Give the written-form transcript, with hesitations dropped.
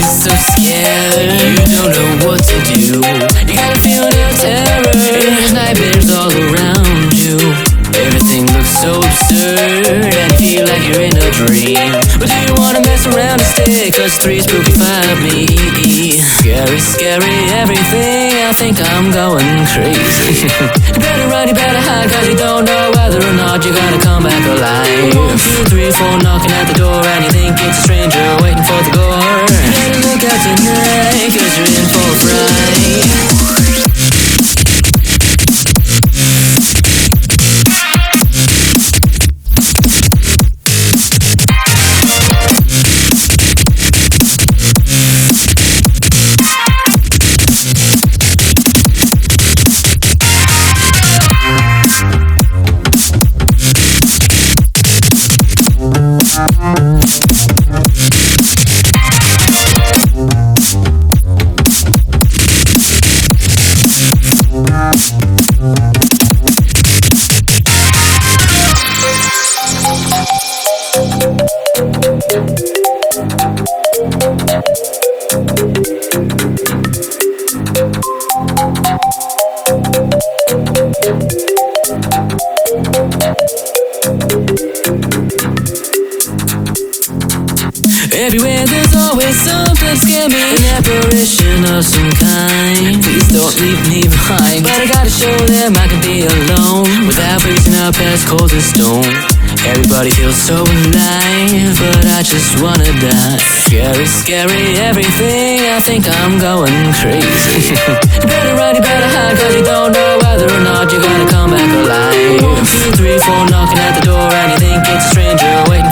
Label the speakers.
Speaker 1: so scared, you don't know what to do. You got a feeling of terror, there's nightmares all around you. Everything looks so absurd and you feel like you're in a dream. But do you wanna mess around instead? Cause 3 spooky 5 me. Scary, scary everything, I think I'm going crazy. You better run, you better hide, cause you don't know whether or not you're gonna come back alive. 1, 2, 3, 4 knocking at the door and you think it's a stranger waiting for the gore. You better look out tonight, cause you're in for a fright. Everywhere there's always something scary, an apparition of some kind. Please don't leave me behind, but I gotta show them I can be alone without freezing up as cold as stone. Everybody feels so alive, but I just wanna die. Scary, scary everything, I think I'm going crazy. You better run, you better hide, cause you don't know whether or not you're gonna come back alive. 1, 2, 3, 4 knocking at the door and you think it's a stranger waiting